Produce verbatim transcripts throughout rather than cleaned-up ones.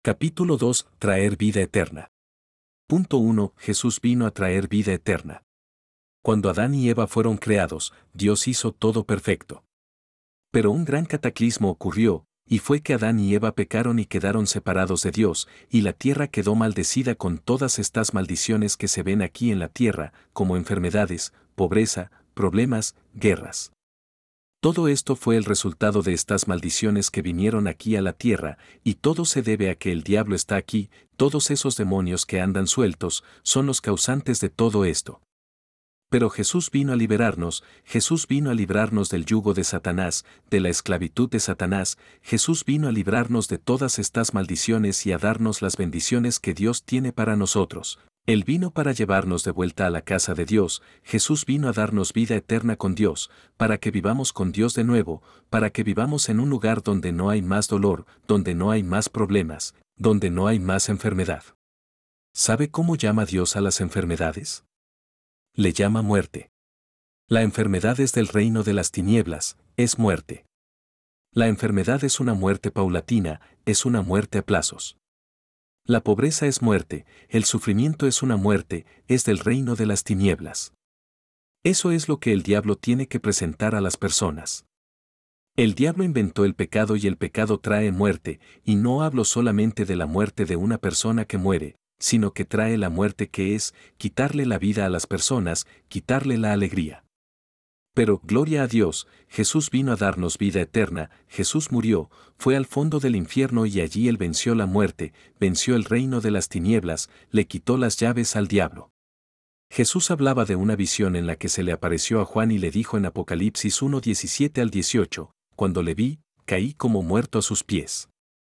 Capítulo dos. Traer vida eterna. Punto uno. Jesús vino a traer vida eterna. Cuando Adán y Eva fueron creados, Dios hizo todo perfecto. Pero un gran cataclismo ocurrió, y fue que Adán y Eva pecaron y quedaron separados de Dios, y la tierra quedó maldecida con todas estas maldiciones que se ven aquí en la tierra, como enfermedades, pobreza, problemas, guerras. Todo esto fue el resultado de estas maldiciones que vinieron aquí a la tierra, y todo se debe a que el diablo está aquí, todos esos demonios que andan sueltos, son los causantes de todo esto. Pero Jesús vino a liberarnos, Jesús vino a librarnos del yugo de Satanás, de la esclavitud de Satanás, Jesús vino a librarnos de todas estas maldiciones y a darnos las bendiciones que Dios tiene para nosotros. Él vino para llevarnos de vuelta a la casa de Dios, Jesús vino a darnos vida eterna con Dios, para que vivamos con Dios de nuevo, para que vivamos en un lugar donde no hay más dolor, donde no hay más problemas, donde no hay más enfermedad. ¿Sabe cómo llama Dios a las enfermedades? Le llama muerte. La enfermedad es del reino de las tinieblas, es muerte. La enfermedad es una muerte paulatina, es una muerte a plazos. La pobreza es muerte, el sufrimiento es una muerte, es del reino de las tinieblas. Eso es lo que el diablo tiene que presentar a las personas. El diablo inventó el pecado y el pecado trae muerte, y no hablo solamente de la muerte de una persona que muere, sino que trae la muerte que es quitarle la vida a las personas, quitarle la alegría. Pero, gloria a Dios, Jesús vino a darnos vida eterna, Jesús murió, fue al fondo del infierno y allí Él venció la muerte, venció el reino de las tinieblas, le quitó las llaves al diablo. Jesús hablaba de una visión en la que se le apareció a Juan y le dijo en Apocalipsis uno diecisiete al dieciocho, cuando le vi, caí como muerto a sus pies.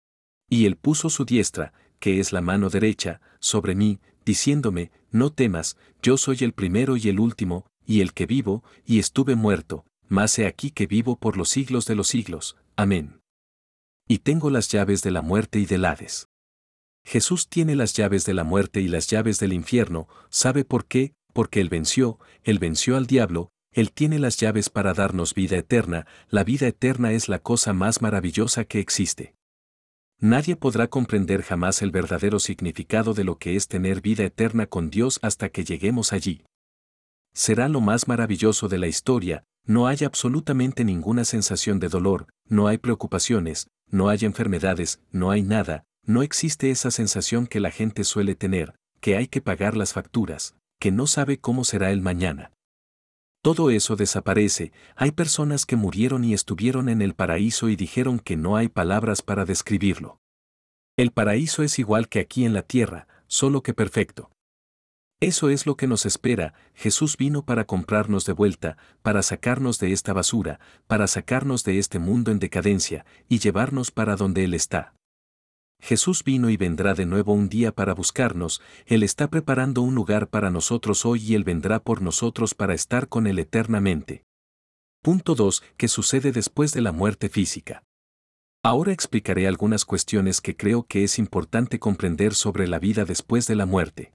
Y Él puso su diestra, que es la mano derecha, sobre mí, diciéndome, no temas, yo soy el primero y el último, y el que vivo, y estuve muerto, mas he aquí que vivo por los siglos de los siglos. Amén. Y tengo las llaves de la muerte y del Hades. Jesús tiene las llaves de la muerte y las llaves del infierno, ¿sabe por qué? Porque Él venció, Él venció al diablo, Él tiene las llaves para darnos vida eterna, la vida eterna es la cosa más maravillosa que existe. Nadie podrá comprender jamás el verdadero significado de lo que es tener vida eterna con Dios hasta que lleguemos allí. Será lo más maravilloso de la historia, no hay absolutamente ninguna sensación de dolor, no hay preocupaciones, no hay enfermedades, no hay nada, no existe esa sensación que la gente suele tener, que hay que pagar las facturas, que no sabe cómo será el mañana. Todo eso desaparece, hay personas que murieron y estuvieron en el paraíso y dijeron que no hay palabras para describirlo. El paraíso es igual que aquí en la tierra, solo que perfecto. Eso es lo que nos espera, Jesús vino para comprarnos de vuelta, para sacarnos de esta basura, para sacarnos de este mundo en decadencia, y llevarnos para donde Él está. Jesús vino y vendrá de nuevo un día para buscarnos, Él está preparando un lugar para nosotros hoy y Él vendrá por nosotros para estar con Él eternamente. Punto dos. ¿Qué sucede después de la muerte física? Ahora explicaré algunas cuestiones que creo que es importante comprender sobre la vida después de la muerte.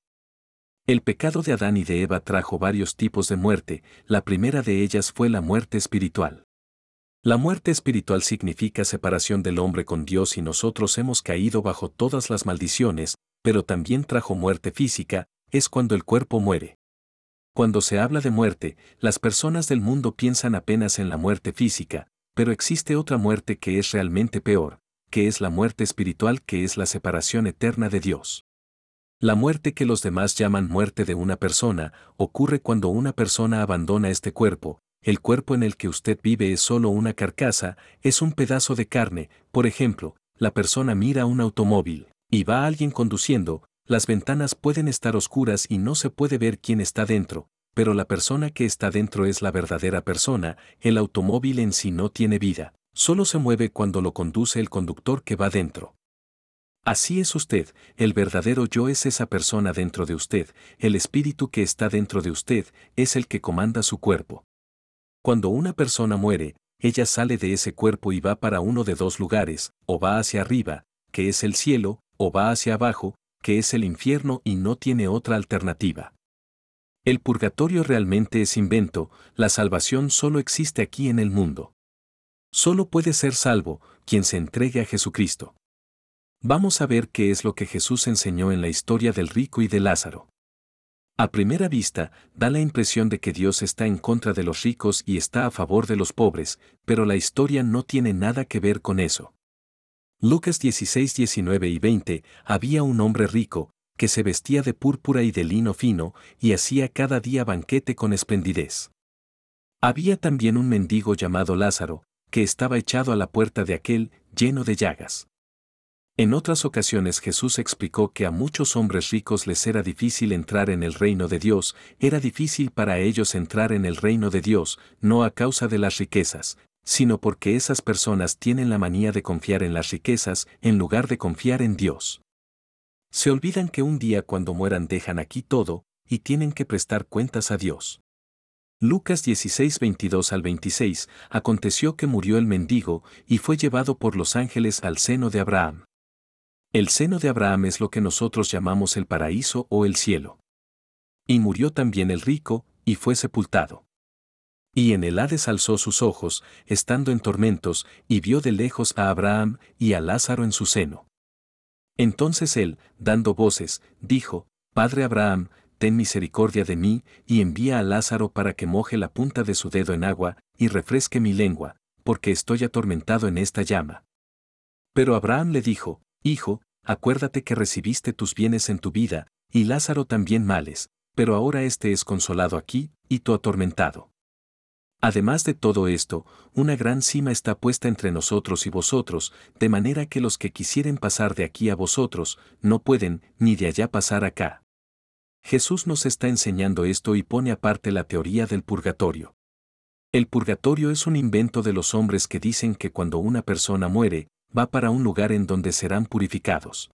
El pecado de Adán y de Eva trajo varios tipos de muerte, la primera de ellas fue la muerte espiritual. La muerte espiritual significa separación del hombre con Dios y nosotros hemos caído bajo todas las maldiciones, pero también trajo muerte física, es cuando el cuerpo muere. Cuando se habla de muerte, las personas del mundo piensan apenas en la muerte física, pero existe otra muerte que es realmente peor, que es la muerte espiritual, que es la separación eterna de Dios. La muerte que los demás llaman muerte de una persona, ocurre cuando una persona abandona este cuerpo. El cuerpo en el que usted vive es solo una carcasa, es un pedazo de carne. Por ejemplo, la persona mira un automóvil, y va alguien conduciendo, las ventanas pueden estar oscuras y no se puede ver quién está dentro, pero la persona que está dentro es la verdadera persona, el automóvil en sí no tiene vida, solo se mueve cuando lo conduce el conductor que va dentro. Así es usted, el verdadero yo es esa persona dentro de usted, el espíritu que está dentro de usted es el que comanda su cuerpo. Cuando una persona muere, ella sale de ese cuerpo y va para uno de dos lugares, o va hacia arriba, que es el cielo, o va hacia abajo, que es el infierno y no tiene otra alternativa. El purgatorio realmente es invento, la salvación solo existe aquí en el mundo. Solo puede ser salvo quien se entregue a Jesucristo. Vamos a ver qué es lo que Jesús enseñó en la historia del rico y de Lázaro. A primera vista, da la impresión de que Dios está en contra de los ricos y está a favor de los pobres, pero la historia no tiene nada que ver con eso. Lucas dieciséis, diecinueve y veinte, había un hombre rico, que se vestía de púrpura y de lino fino, y hacía cada día banquete con esplendidez. Había también un mendigo llamado Lázaro, que estaba echado a la puerta de aquel, lleno de llagas. En otras ocasiones Jesús explicó que a muchos hombres ricos les era difícil entrar en el reino de Dios, era difícil para ellos entrar en el reino de Dios, no a causa de las riquezas, sino porque esas personas tienen la manía de confiar en las riquezas en lugar de confiar en Dios. Se olvidan que un día cuando mueran dejan aquí todo, y tienen que prestar cuentas a Dios. Lucas dieciséis, veintidós al veintiséis, aconteció que murió el mendigo, y fue llevado por los ángeles al seno de Abraham. El seno de Abraham es lo que nosotros llamamos el paraíso o el cielo. Y murió también el rico, y fue sepultado. Y en el Hades alzó sus ojos, estando en tormentos, y vio de lejos a Abraham y a Lázaro en su seno. Entonces él, dando voces, dijo, Padre Abraham, ten misericordia de mí, y envía a Lázaro para que moje la punta de su dedo en agua, y refresque mi lengua, porque estoy atormentado en esta llama. Pero Abraham le dijo, Hijo, acuérdate que recibiste tus bienes en tu vida, y Lázaro también males, pero ahora éste es consolado aquí, y tú atormentado. Además de todo esto, una gran cima está puesta entre nosotros y vosotros, de manera que los que quisieren pasar de aquí a vosotros, no pueden, ni de allá pasar acá. Jesús nos está enseñando esto y pone aparte la teoría del purgatorio. El purgatorio es un invento de los hombres que dicen que cuando una persona muere, va para un lugar en donde serán purificados.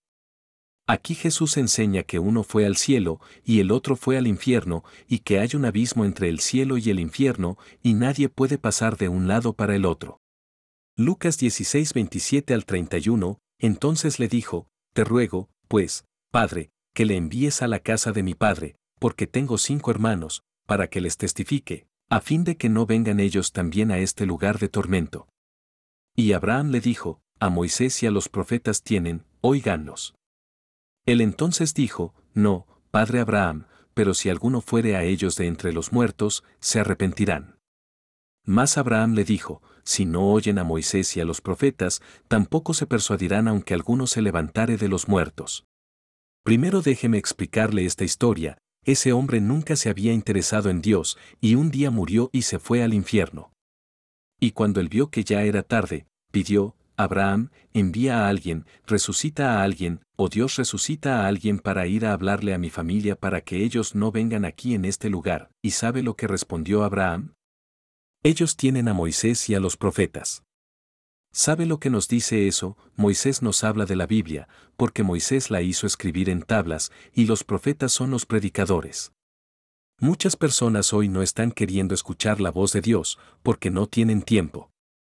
Aquí Jesús enseña que uno fue al cielo y el otro fue al infierno, y que hay un abismo entre el cielo y el infierno, y nadie puede pasar de un lado para el otro. Lucas dieciséis, veintisiete al treinta y uno, entonces le dijo, Te ruego, pues, Padre, que le envíes a la casa de mi padre, porque tengo cinco hermanos, para que les testifique, a fin de que no vengan ellos también a este lugar de tormento. Y Abraham le dijo, A Moisés y a los profetas tienen, óiganlos. Él entonces dijo, No, padre Abraham, pero si alguno fuere a ellos de entre los muertos, se arrepentirán. Mas Abraham le dijo, Si no oyen a Moisés y a los profetas, tampoco se persuadirán aunque alguno se levantare de los muertos. Primero déjeme explicarle esta historia. Ese hombre nunca se había interesado en Dios, y un día murió y se fue al infierno. Y cuando él vio que ya era tarde, pidió, Abraham, envía a alguien, resucita a alguien, o Dios resucita a alguien para ir a hablarle a mi familia para que ellos no vengan aquí en este lugar. ¿Y sabe lo que respondió Abraham? Ellos tienen a Moisés y a los profetas. ¿Sabe lo que nos dice eso? Moisés nos habla de la Biblia, porque Moisés la hizo escribir en tablas, y los profetas son los predicadores. Muchas personas hoy no están queriendo escuchar la voz de Dios, porque no tienen tiempo.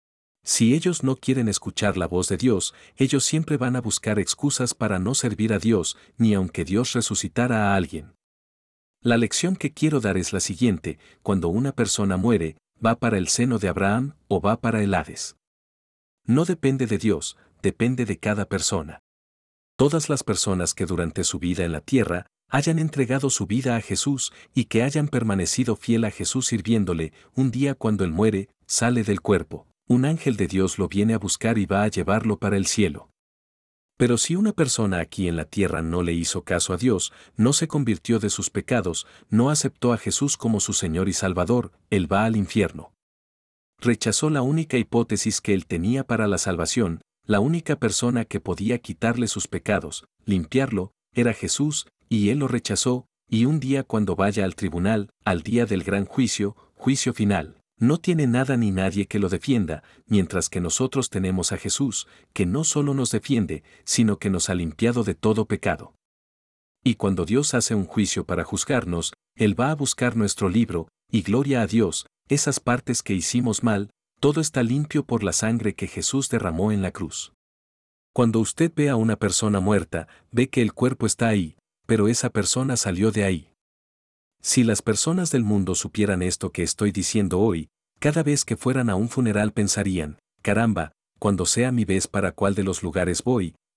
Si ellos no quieren escuchar la voz de Dios, ellos siempre van a buscar excusas para no servir a Dios, ni aunque Dios resucitara a alguien. La lección que quiero dar es la siguiente: cuando una persona muere, ¿va para el seno de Abraham o va para el Hades? No depende de Dios, depende de cada persona. Todas las personas que durante su vida en la tierra hayan entregado su vida a Jesús y que hayan permanecido fiel a Jesús sirviéndole, un día cuando él muere, sale del cuerpo. Un ángel de Dios lo viene a buscar y va a llevarlo para el cielo. Pero si una persona aquí en la tierra no le hizo caso a Dios, no se convirtió de sus pecados, no aceptó a Jesús como su Señor y Salvador, él va al infierno. Rechazó la única hipótesis que él tenía para la salvación, la única persona que podía quitarle sus pecados, limpiarlo, era Jesús, y él lo rechazó, y un día cuando vaya al tribunal, al día del gran juicio, juicio final, no tiene nada ni nadie que lo defienda, mientras que nosotros tenemos a Jesús, que no solo nos defiende, sino que nos ha limpiado de todo pecado. Y cuando Dios hace un juicio para juzgarnos, Él va a buscar nuestro libro, y gloria a Dios, esas partes que hicimos mal, todo está limpio por la sangre que Jesús derramó en la cruz. Cuando usted ve a una persona muerta, ve que el cuerpo está ahí, pero esa persona salió de ahí. Si las personas del mundo supieran esto que estoy diciendo hoy, cada vez que fueran a un funeral pensarían, caramba, cuando sea mi vez para cuál de los lugares voy,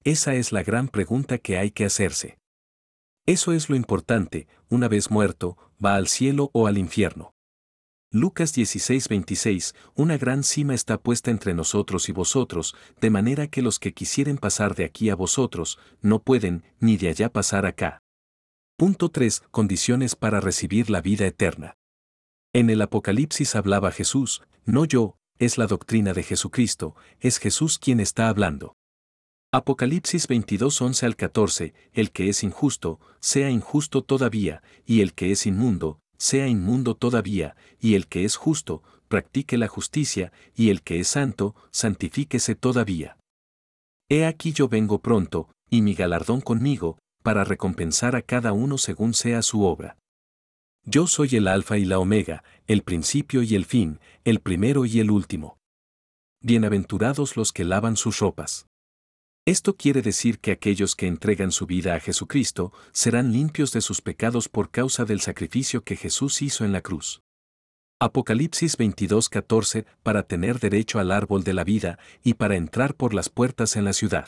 Esa es la gran pregunta que hay que hacerse. Eso es lo importante, una vez muerto, ¿va al cielo o al infierno? Lucas dieciséis veintiséis, una gran cima está puesta entre nosotros y vosotros, de manera que los que quisieren pasar de aquí a vosotros, no pueden, ni de allá pasar acá. Punto tres. Condiciones para recibir la vida eterna. En el Apocalipsis hablaba Jesús, no yo, es la doctrina de Jesucristo, es Jesús quien está hablando. Apocalipsis veintidós once al catorce, el que es injusto, sea injusto todavía, y el que es inmundo, sea inmundo todavía, y el que es justo, practique la justicia, y el que es santo, santifíquese todavía. He aquí yo vengo pronto, y mi galardón conmigo, para recompensar a cada uno según sea su obra. Yo soy el Alfa y la Omega, el principio y el fin, el primero y el último. Bienaventurados los que lavan sus ropas. Esto quiere decir que aquellos que entregan su vida a Jesucristo serán limpios de sus pecados por causa del sacrificio que Jesús hizo en la cruz. Apocalipsis veintidós catorce, para tener derecho al árbol de la vida y para entrar por las puertas en la ciudad.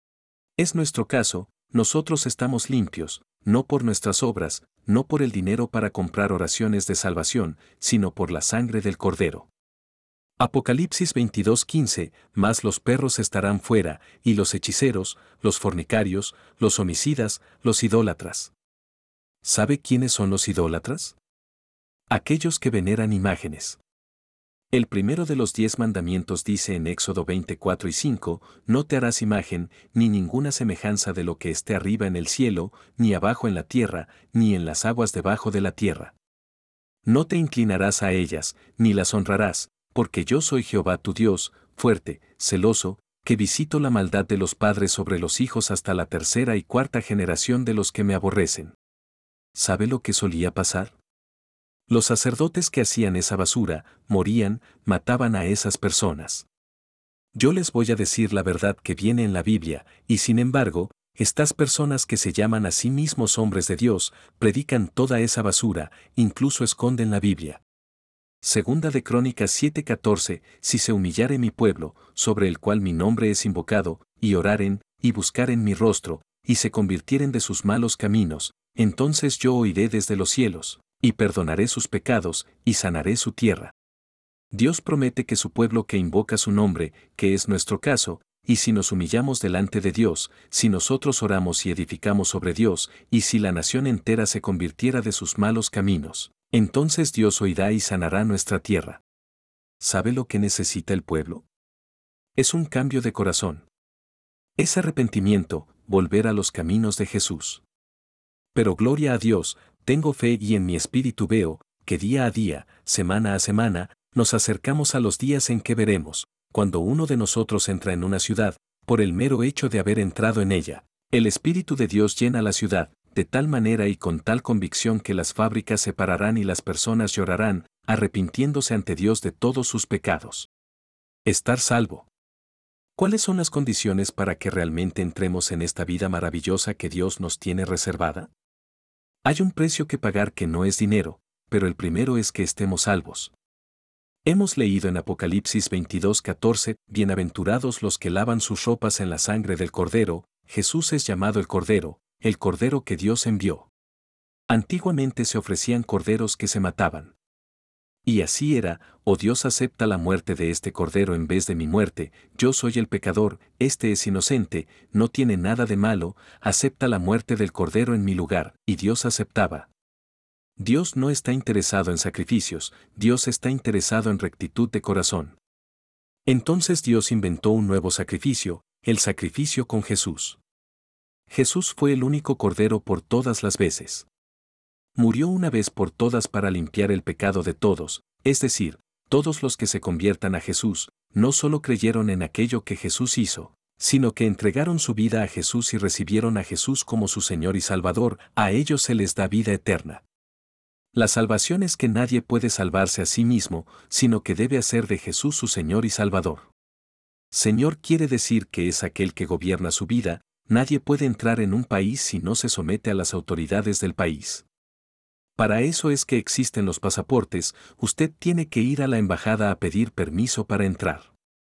Es nuestro caso, nosotros estamos limpios, no por nuestras obras, no por el dinero para comprar oraciones de salvación, sino por la sangre del Cordero. Apocalipsis veintidós quince, mas los perros estarán fuera, y los hechiceros, los fornicarios, los homicidas, los idólatras. ¿Sabe quiénes son los idólatras? Aquellos que veneran imágenes. El primero de los diez mandamientos dice en Éxodo veinticuatro y cinco, no te harás imagen, ni ninguna semejanza de lo que esté arriba en el cielo, ni abajo en la tierra, ni en las aguas debajo de la tierra. No te inclinarás a ellas, ni las honrarás, porque yo soy Jehová tu Dios, fuerte, celoso, que visito la maldad de los padres sobre los hijos hasta la tercera y cuarta generación de los que me aborrecen. ¿Sabe lo que solía pasar? Los sacerdotes que hacían esa basura, morían, mataban a esas personas. Yo les voy a decir la verdad que viene en la Biblia, y sin embargo, estas personas que se llaman a sí mismos hombres de Dios, predican toda esa basura, incluso esconden la Biblia. Segunda de Crónicas siete catorce, si se humillare mi pueblo, sobre el cual mi nombre es invocado, y oraren, y buscaren mi rostro, y se convirtieren de sus malos caminos, entonces yo oiré desde los cielos, y perdonaré sus pecados, y sanaré su tierra. Dios promete que su pueblo que invoca su nombre, que es nuestro caso, y si nos humillamos delante de Dios, si nosotros oramos y edificamos sobre Dios, y si la nación entera se convirtiera de sus malos caminos, entonces Dios oirá y sanará nuestra tierra. ¿Sabe lo que necesita el pueblo? Es un cambio de corazón. Es arrepentimiento, volver a los caminos de Jesús. Pero gloria a Dios, tengo fe y en mi espíritu veo, que día a día, semana a semana, nos acercamos a los días en que veremos, cuando uno de nosotros entra en una ciudad, por el mero hecho de haber entrado en ella, el Espíritu de Dios llena la ciudad, de tal manera y con tal convicción que las fábricas se pararán y las personas llorarán, arrepintiéndose ante Dios de todos sus pecados. Estar salvo. ¿Cuáles son las condiciones para que realmente entremos en esta vida maravillosa que Dios nos tiene reservada? Hay un precio que pagar que no es dinero, pero el primero es que estemos salvos. Hemos leído en Apocalipsis veintidós catorce, bienaventurados los que lavan sus ropas en la sangre del Cordero, Jesús es llamado el Cordero, el Cordero que Dios envió. Antiguamente se ofrecían corderos que se mataban. Y así era, oh Dios acepta la muerte de este Cordero en vez de mi muerte, yo soy el pecador, este es inocente, no tiene nada de malo, acepta la muerte del Cordero en mi lugar, y Dios aceptaba. Dios no está interesado en sacrificios, Dios está interesado en rectitud de corazón. Entonces Dios inventó un nuevo sacrificio, el sacrificio con Jesús. Jesús fue el único Cordero por todas las veces. Murió una vez por todas para limpiar el pecado de todos, es decir, todos los que se conviertan a Jesús, no solo creyeron en aquello que Jesús hizo, sino que entregaron su vida a Jesús y recibieron a Jesús como su Señor y Salvador, a ellos se les da vida eterna. La salvación es que nadie puede salvarse a sí mismo, sino que debe hacer de Jesús su Señor y Salvador. Señor quiere decir que es aquel que gobierna su vida, nadie puede entrar en un país si no se somete a las autoridades del país. Para eso es que existen los pasaportes, usted tiene que ir a la embajada a pedir permiso para entrar.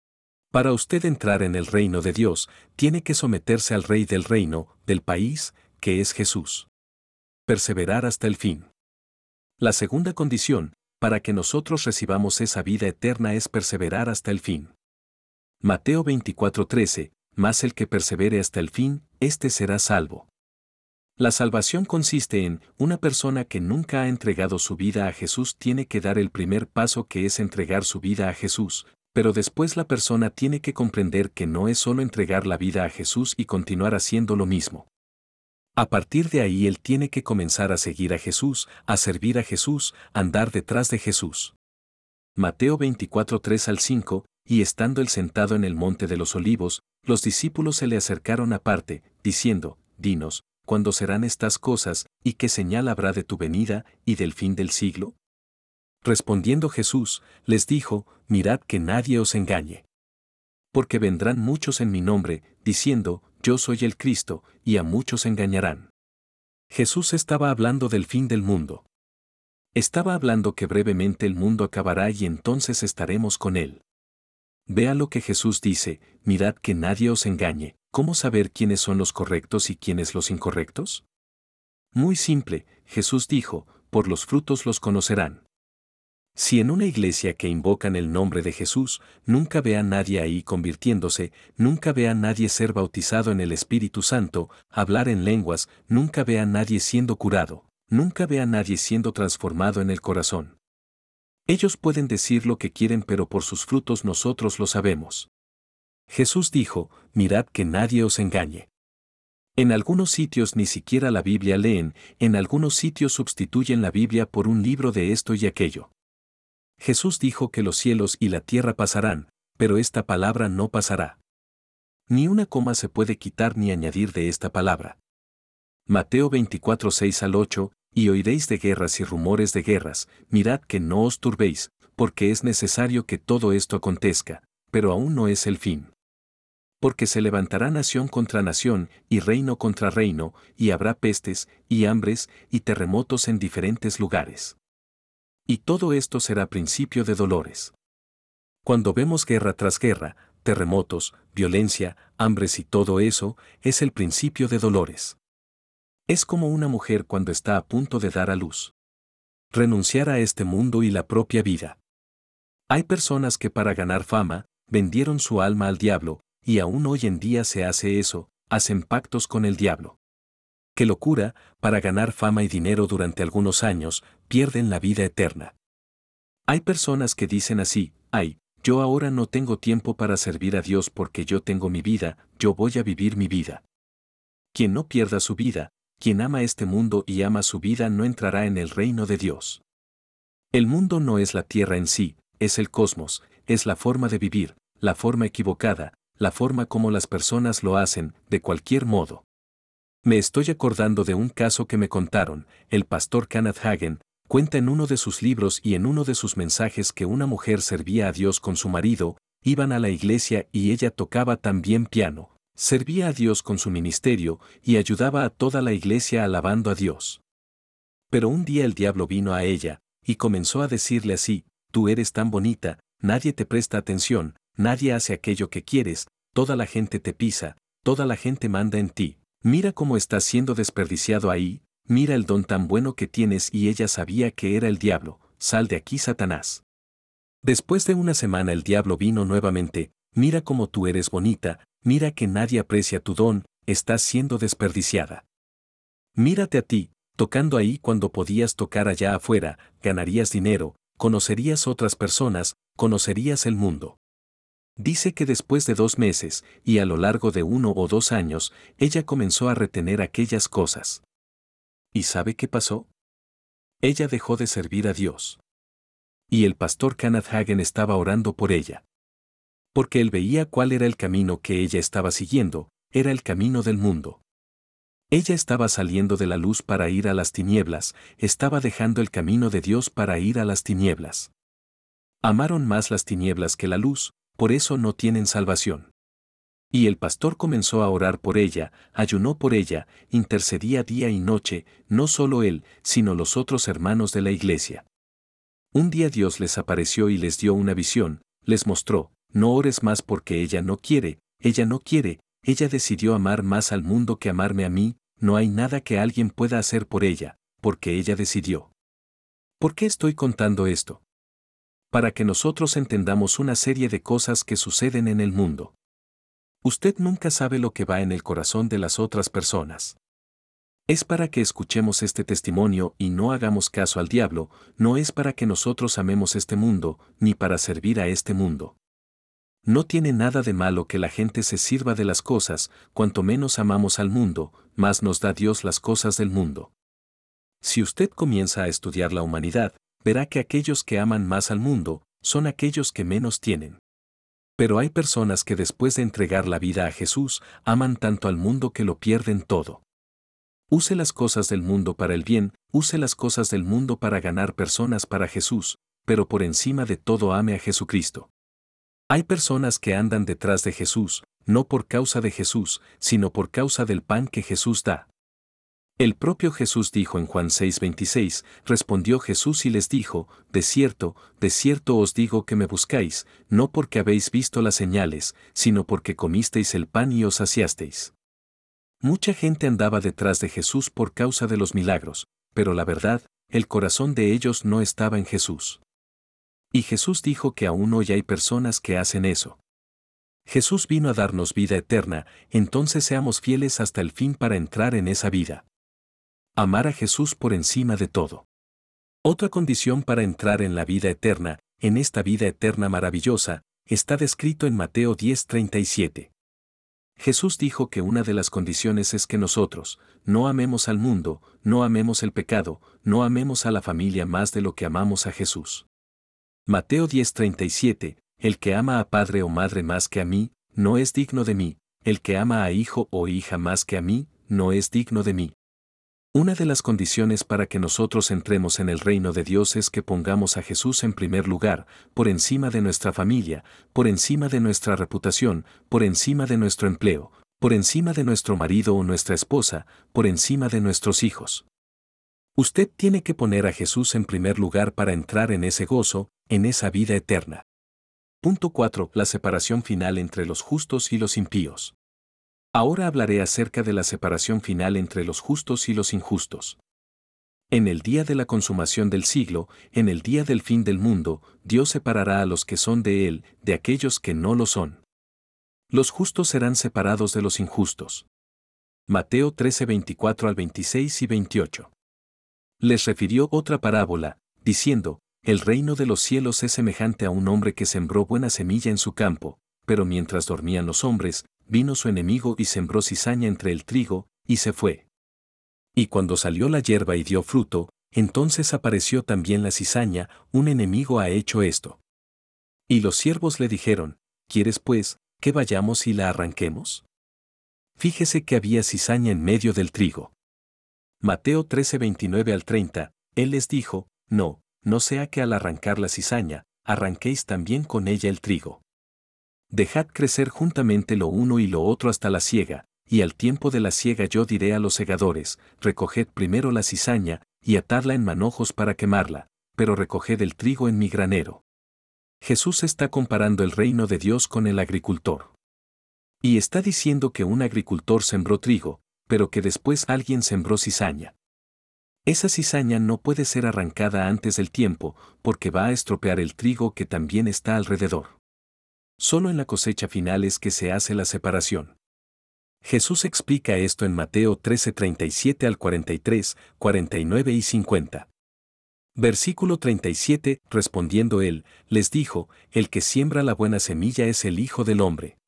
Para usted entrar en el reino de Dios, tiene que someterse al Rey del reino, del país, que es Jesús. Perseverar hasta el fin. La segunda condición, para que nosotros recibamos esa vida eterna es perseverar hasta el fin. Mateo veinticuatro trece, mas el que persevere hasta el fin, éste será salvo. La salvación consiste en, una persona que nunca ha entregado su vida a Jesús tiene que dar el primer paso que es entregar su vida a Jesús, pero después la persona tiene que comprender que no es solo entregar la vida a Jesús y continuar haciendo lo mismo. A partir de ahí él tiene que comenzar a seguir a Jesús, a servir a Jesús, andar detrás de Jesús. Mateo veinticuatro tres al cinco, y estando él sentado en el monte de los olivos, los discípulos se le acercaron aparte, diciendo, dinos, ¿cuándo serán estas cosas, y qué señal habrá de tu venida, y del fin del siglo? Respondiendo Jesús, les dijo, mirad que nadie os engañe. Porque vendrán muchos en mi nombre, diciendo, yo soy el Cristo, y a muchos engañarán. Jesús estaba hablando del fin del mundo. Estaba hablando que brevemente el mundo acabará y entonces estaremos con él. Vea lo que Jesús dice, mirad que nadie os engañe. ¿Cómo saber quiénes son los correctos y quiénes los incorrectos? Muy simple, Jesús dijo, por los frutos los conocerán. Si en una iglesia que invocan el nombre de Jesús, nunca ve a nadie ahí convirtiéndose, nunca ve a nadie ser bautizado en el Espíritu Santo, hablar en lenguas, nunca ve a nadie siendo curado, nunca ve a nadie siendo transformado en el corazón. Ellos pueden decir lo que quieren pero por sus frutos nosotros lo sabemos. Jesús dijo, mirad que nadie os engañe. En algunos sitios ni siquiera la Biblia leen, en algunos sitios sustituyen la Biblia por un libro de esto y aquello. Jesús dijo que los cielos y la tierra pasarán, pero esta palabra no pasará. Ni una coma se puede quitar ni añadir de esta palabra. Mateo veinticuatro seis al ocho, y oiréis de guerras y rumores de guerras, mirad que no os turbéis, porque es necesario que todo esto acontezca, pero aún no es el fin. Porque se levantará nación contra nación, y reino contra reino, y habrá pestes, y hambres, y terremotos en diferentes lugares. Y todo esto será principio de dolores. Cuando vemos guerra tras guerra, terremotos, violencia, hambres y todo eso, es el principio de dolores. Es como una mujer cuando está a punto de dar a luz. Renunciar a este mundo y la propia vida. Hay personas que para ganar fama, vendieron su alma al diablo, y aún hoy en día se hace eso, hacen pactos con el diablo. ¡Qué locura! Para ganar fama y dinero durante algunos años, pierden la vida eterna. Hay personas que dicen así, ay, yo ahora no tengo tiempo para servir a Dios porque yo tengo mi vida, yo voy a vivir mi vida. Quien no pierda su vida, quien ama este mundo y ama su vida no entrará en el reino de Dios. El mundo no es la tierra en sí, es el cosmos, es la forma de vivir, la forma equivocada, la forma como las personas lo hacen, de cualquier modo. Me estoy acordando de un caso que me contaron, el pastor Kenneth Hagin, cuenta en uno de sus libros y en uno de sus mensajes que una mujer servía a Dios con su marido, iban a la iglesia y ella tocaba también piano, servía a Dios con su ministerio y ayudaba a toda la iglesia alabando a Dios. Pero un día el diablo vino a ella, y comenzó a decirle así, tú eres tan bonita, nadie te presta atención, nadie hace aquello que quieres, toda la gente te pisa, toda la gente manda en ti, mira cómo estás siendo desperdiciado ahí, mira el don tan bueno que tienes y ella sabía que era el diablo, sal de aquí Satanás. Después de una semana el diablo vino nuevamente, mira cómo tú eres bonita, mira que nadie aprecia tu don, estás siendo desperdiciada. Mírate a ti, tocando ahí cuando podías tocar allá afuera, ganarías dinero, conocerías otras personas, conocerías el mundo. Dice que después de dos meses, y a lo largo de uno o dos años, ella comenzó a retener aquellas cosas. ¿Y sabe qué pasó? Ella dejó de servir a Dios. Y el pastor Kenneth Hagin estaba orando por ella. Porque él veía cuál era el camino que ella estaba siguiendo, era el camino del mundo. Ella estaba saliendo de la luz para ir a las tinieblas, estaba dejando el camino de Dios para ir a las tinieblas. Amaron más las tinieblas que la luz, por eso no tienen salvación. Y el pastor comenzó a orar por ella, ayunó por ella, intercedía día y noche, no solo él, sino los otros hermanos de la iglesia. Un día Dios les apareció y les dio una visión, les mostró, no ores más porque ella no quiere, ella no quiere, ella decidió amar más al mundo que amarme a mí, no hay nada que alguien pueda hacer por ella, porque ella decidió. ¿Por qué estoy contando esto? Para que nosotros entendamos una serie de cosas que suceden en el mundo. Usted nunca sabe lo que va en el corazón de las otras personas. Es para que escuchemos este testimonio y no hagamos caso al diablo, no es para que nosotros amemos este mundo, ni para servir a este mundo. No tiene nada de malo que la gente se sirva de las cosas, cuanto menos amamos al mundo, más nos da Dios las cosas del mundo. Si usted comienza a estudiar la humanidad, verá que aquellos que aman más al mundo, son aquellos que menos tienen. Pero hay personas que después de entregar la vida a Jesús, aman tanto al mundo que lo pierden todo. Use las cosas del mundo para el bien, use las cosas del mundo para ganar personas para Jesús, pero por encima de todo ame a Jesucristo. Hay personas que andan detrás de Jesús, no por causa de Jesús, sino por causa del pan que Jesús da. El propio Jesús dijo en Juan seis veintiséis, respondió Jesús y les dijo, de cierto, de cierto os digo que me buscáis, no porque habéis visto las señales, sino porque comisteis el pan y os saciasteis. Mucha gente andaba detrás de Jesús por causa de los milagros, pero la verdad, el corazón de ellos no estaba en Jesús. Y Jesús dijo que aún hoy hay personas que hacen eso. Jesús vino a darnos vida eterna, entonces seamos fieles hasta el fin para entrar en esa vida. Amar a Jesús por encima de todo. Otra condición para entrar en la vida eterna, en esta vida eterna maravillosa, está descrito en Mateo diez treinta y siete. Jesús dijo que una de las condiciones es que nosotros, no amemos al mundo, no amemos el pecado, no amemos a la familia más de lo que amamos a Jesús. Mateo diez treinta y siete, el que ama a padre o madre más que a mí, no es digno de mí, el que ama a hijo o hija más que a mí, no es digno de mí. Una de las condiciones para que nosotros entremos en el reino de Dios es que pongamos a Jesús en primer lugar, por encima de nuestra familia, por encima de nuestra reputación, por encima de nuestro empleo, por encima de nuestro marido o nuestra esposa, por encima de nuestros hijos. Usted tiene que poner a Jesús en primer lugar para entrar en ese gozo, en esa vida eterna. Punto cuatro. La separación final entre los justos y los impíos. Ahora hablaré acerca de la separación final entre los justos y los injustos. En el día de la consumación del siglo, en el día del fin del mundo, Dios separará a los que son de Él, de aquellos que no lo son. Los justos serán separados de los injustos. Mateo trece veinticuatro al veintiséis y veintiocho. Les refirió otra parábola, diciendo, el reino de los cielos es semejante a un hombre que sembró buena semilla en su campo, pero mientras dormían los hombres, vino su enemigo y sembró cizaña entre el trigo, y se fue. Y cuando salió la hierba y dio fruto, entonces apareció también la cizaña, un enemigo ha hecho esto. Y los siervos le dijeron, ¿quieres pues, que vayamos y la arranquemos? Fíjese que había cizaña en medio del trigo. Mateo trece veintinueve al treinta, él les dijo, no, no sea que al arrancar la cizaña, arranquéis también con ella el trigo. Dejad crecer juntamente lo uno y lo otro hasta la siega, y al tiempo de la siega yo diré a los segadores, recoged primero la cizaña, y atadla en manojos para quemarla, pero recoged el trigo en mi granero. Jesús está comparando el reino de Dios con el agricultor. Y está diciendo que un agricultor sembró trigo, pero que después alguien sembró cizaña. Esa cizaña no puede ser arrancada antes del tiempo, porque va a estropear el trigo que también está alrededor. Solo en la cosecha final es que se hace la separación. Jesús explica esto en Mateo trece treinta y siete al cuarenta y tres, cuarenta y nueve y cincuenta. Versículo treinta y siete, respondiendo él, les dijo, el que siembra la buena semilla es el Hijo del Hombre.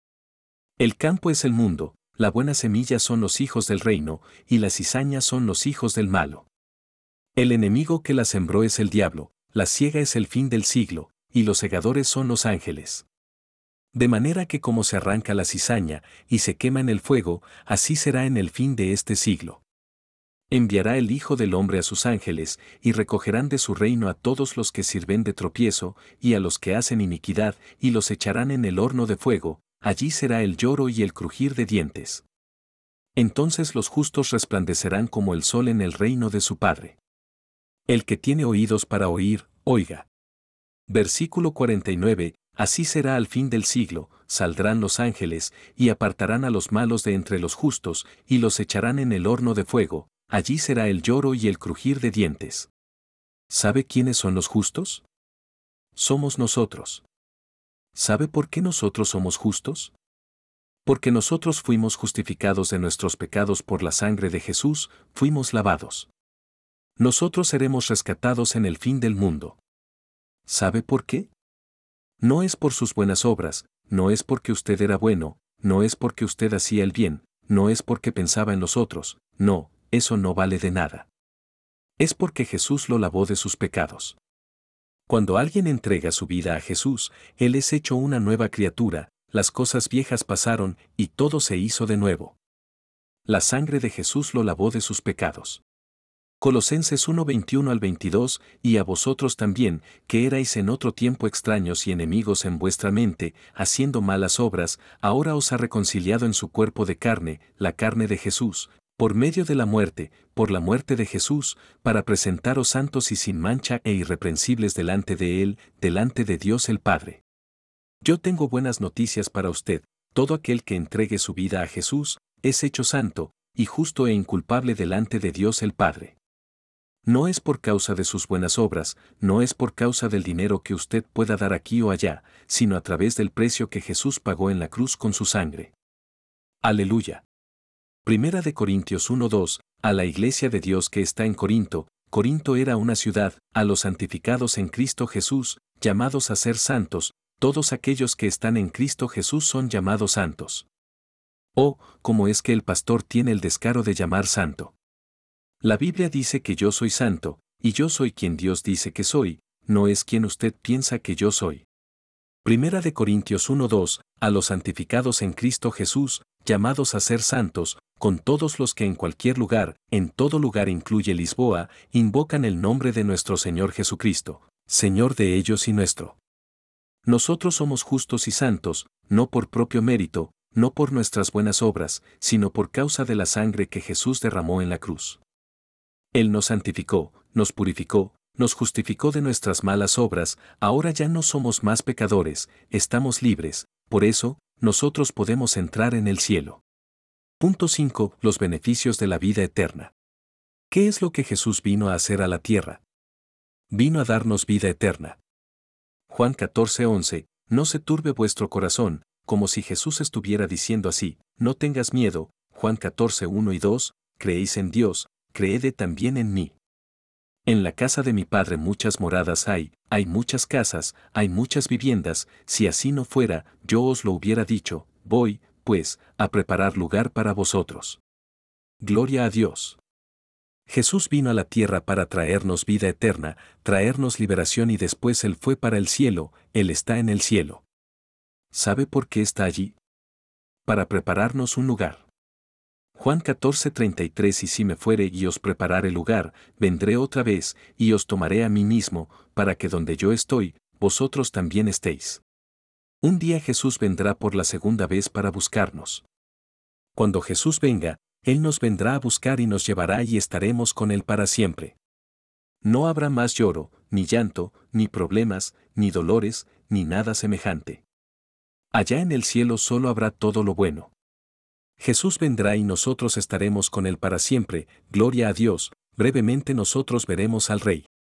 El campo es el mundo, la buena semilla son los hijos del reino, y la cizaña son los hijos del malo. El enemigo que la sembró es el diablo, la siega es el fin del siglo, y los segadores son los ángeles. De manera que como se arranca la cizaña, y se quema en el fuego, así será en el fin de este siglo. Enviará el Hijo del Hombre a sus ángeles, y recogerán de su reino a todos los que sirven de tropiezo, y a los que hacen iniquidad, y los echarán en el horno de fuego, allí será el lloro y el crujir de dientes. Entonces los justos resplandecerán como el sol en el reino de su Padre. El que tiene oídos para oír, oiga. Versículo cuarenta y nueve, Así será al fin del siglo, saldrán los ángeles, y apartarán a los malos de entre los justos, y los echarán en el horno de fuego, allí será el lloro y el crujir de dientes. ¿Sabe quiénes son los justos? Somos nosotros. ¿Sabe por qué nosotros somos justos? Porque nosotros fuimos justificados de nuestros pecados por la sangre de Jesús, fuimos lavados. Nosotros seremos rescatados en el fin del mundo. ¿Sabe por qué? No es por sus buenas obras, no es porque usted era bueno, no es porque usted hacía el bien, no es porque pensaba en los otros, no, eso no vale de nada. Es porque Jesús lo lavó de sus pecados. Cuando alguien entrega su vida a Jesús, Él es hecho una nueva criatura, las cosas viejas pasaron y todo se hizo de nuevo. La sangre de Jesús lo lavó de sus pecados. Colosenses uno veintiuno al veintidós, y a vosotros también, que erais en otro tiempo extraños y enemigos en vuestra mente, haciendo malas obras, ahora os ha reconciliado en su cuerpo de carne, la carne de Jesús, por medio de la muerte, por la muerte de Jesús, para presentaros santos y sin mancha e irreprensibles delante de Él, delante de Dios el Padre. Yo tengo buenas noticias para usted, todo aquel que entregue su vida a Jesús, es hecho santo, y justo e inculpable delante de Dios el Padre. No es por causa de sus buenas obras, no es por causa del dinero que usted pueda dar aquí o allá, sino a través del precio que Jesús pagó en la cruz con su sangre. Aleluya. Primera de Corintios uno dos, a la iglesia de Dios que está en Corinto, Corinto era una ciudad, a los santificados en Cristo Jesús, llamados a ser santos, todos aquellos que están en Cristo Jesús son llamados santos. Oh, ¿cómo es que el pastor tiene el descaro de llamar santo? La Biblia dice que yo soy santo, y yo soy quien Dios dice que soy, no es quien usted piensa que yo soy. Primera de Corintios uno dos, a los santificados en Cristo Jesús, llamados a ser santos, con todos los que en cualquier lugar, en todo lugar incluye Lisboa, invocan el nombre de nuestro Señor Jesucristo, Señor de ellos y nuestro. Nosotros somos justos y santos, no por propio mérito, no por nuestras buenas obras, sino por causa de la sangre que Jesús derramó en la cruz. Él nos santificó, nos purificó, nos justificó de nuestras malas obras, ahora ya no somos más pecadores, estamos libres, por eso, nosotros podemos entrar en el cielo. Punto cinco. Los beneficios de la vida eterna. ¿Qué es lo que Jesús vino a hacer a la tierra? Vino a darnos vida eterna. Juan catorce once, no se turbe vuestro corazón, como si Jesús estuviera diciendo así, no tengas miedo, Juan catorce uno y dos, creéis en Dios, creed también en mí. En la casa de mi Padre muchas moradas hay, hay muchas casas, hay muchas viviendas, si así no fuera, yo os lo hubiera dicho, voy, pues, a preparar lugar para vosotros. Gloria a Dios. Jesús vino a la tierra para traernos vida eterna, traernos liberación y después Él fue para el cielo, Él está en el cielo. ¿Sabe por qué está allí? Para prepararnos un lugar. Juan catorce treinta y tres, y si me fuere y os preparare lugar, vendré otra vez, y os tomaré a mí mismo, para que donde yo estoy, vosotros también estéis. Un día Jesús vendrá por la segunda vez para buscarnos. Cuando Jesús venga, Él nos vendrá a buscar y nos llevará y estaremos con Él para siempre. No habrá más lloro, ni llanto, ni problemas, ni dolores, ni nada semejante. Allá en el cielo solo habrá todo lo bueno. Jesús vendrá y nosotros estaremos con Él para siempre, gloria a Dios, brevemente nosotros veremos al Rey.